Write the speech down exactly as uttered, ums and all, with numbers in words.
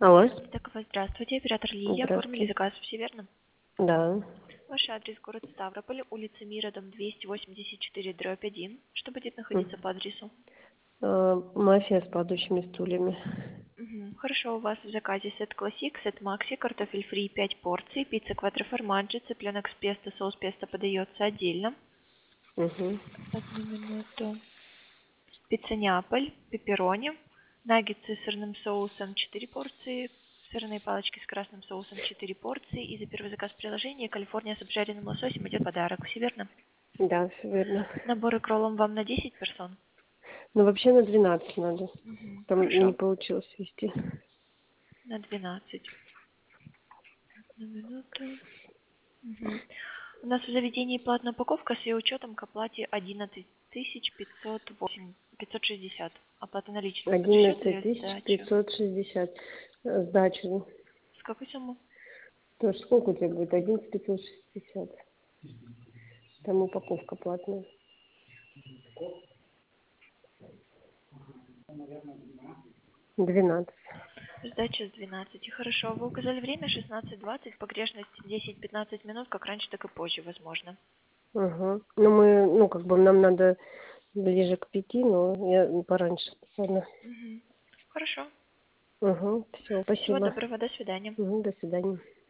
Алло. Так, вот, здравствуйте, оператор Лилия. Оформили Здравствуйте. заказ, все верно? Да. Ваш адрес город Ставрополь, улица Мира, дом двести восемьдесят четыре, дробь один. Что будет находиться М. по адресу? А, Мафия с падающими стульями. Мгм. Хорошо, у вас в заказе сет классик, сет макси, картофель фри пять порций, пицца квадроформаджи, цыпленок с песто, соус песто подается отдельно. Угу. Одну минуту. Пицца Неаполь, пепперони, наггетсы с сырным соусом четыре порции, сырные палочки с красным соусом четыре порции, и за первый заказ в приложении Калифорния с обжаренным лососем идет подарок. Все верно? Да, все верно. Наборы к роллам вам на десять персон? Ну, вообще на двенадцать надо. Мгм. Там не Хорошо, получилось вести. на двенадцать. Одну минуту. Мгм. У нас в заведении платная упаковка с ее учетом к оплате одиннадцать тысяч пятьсот восемь, пятьсот шестьдесят. Оплата наличными под счет Одиннадцать или тысяч сдача? пятьсот шестьдесят. Э, Сдачу. С какой суммы? То есть сколько у тебя будет? Одиннадцать пятьсот шестьдесят. Там упаковка платная. Двенадцать. Сдача с двенадцати. Хорошо. Вы указали время шестнадцать двадцать, погрешность десять-пятнадцать минут, как раньше, так и позже, возможно. Угу. Ну, мы, ну, как бы нам надо ближе к пяти, но я пораньше. Ладно. Мгм. Хорошо. Угу. Все, Всего спасибо. доброго. До свидания. Угу, до свидания.